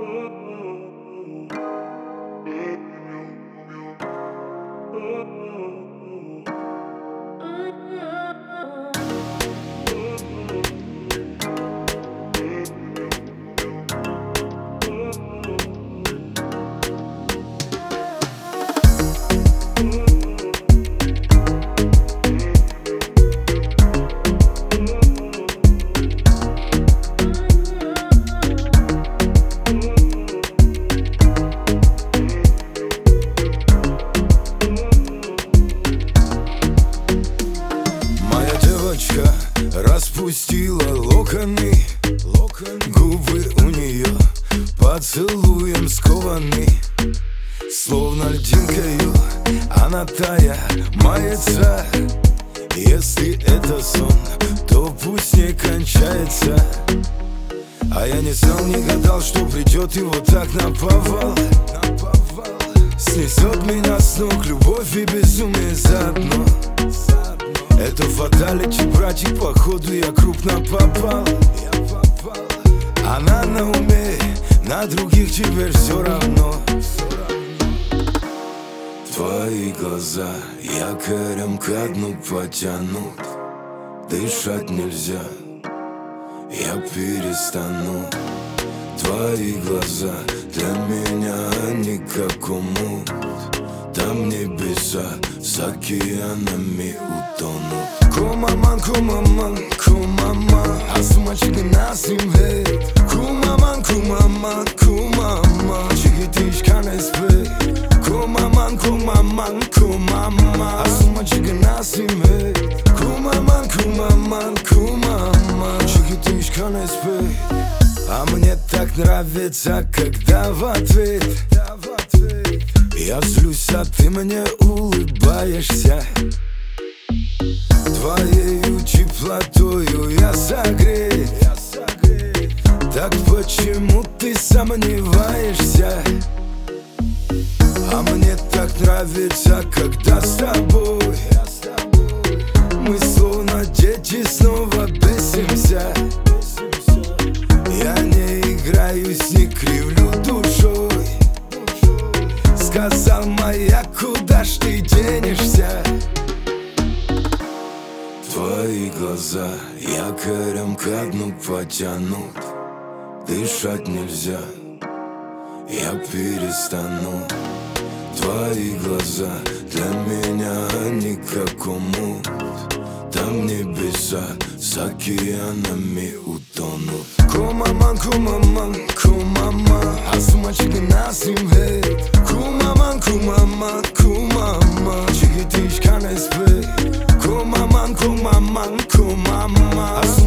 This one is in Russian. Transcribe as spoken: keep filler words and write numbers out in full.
Распустила локоны, губы у нее поцелуем скованы. Словно льдинкою она тая мается. Если это сон, то пусть не кончается. А я не знал, не гадал, что придет и вот так наповал. Снесет меня с ног любовь и безумие заодно. Это фаталити, братик, походу я крупно попал. Она на уме, на других теперь все равно. Твои глаза якорем ко дну потянут. Дышать нельзя, я перестану. Твои глаза для меня они как омут. Там небеса с океанами утонут. Кумаман, кумаман, кумаман, асумачки насимхе. Кумаман, кумаман, кумаман, чигитиш канеспе. Кумаман, кумаман, кумаман, асумачки насимхе. Кумаман, кумаман, кумаман, чигитиш канеспе. А мне так нравится, когда в ответ я злюсь, а ты мне улыбаешься. Твоею теплотою я согрет. Так почему ты сомневаешься? А мне так нравится, когда с тобой мы словно дети снова бесимся. Я не играюсь, не кривлю душой. Сказал моя, куда ж ты денешься? Твои глаза якорем ко дну потянут. Дышать нельзя, я перестану. Твои глаза для меня они как омут. Там небеса с океанами утонут. Кумаман, кумаман, кумаман, асумачки насимхе. Кумаман, кумаман, кумаман, чигитиш канеспе. Кумаман, кумаман, кумаман.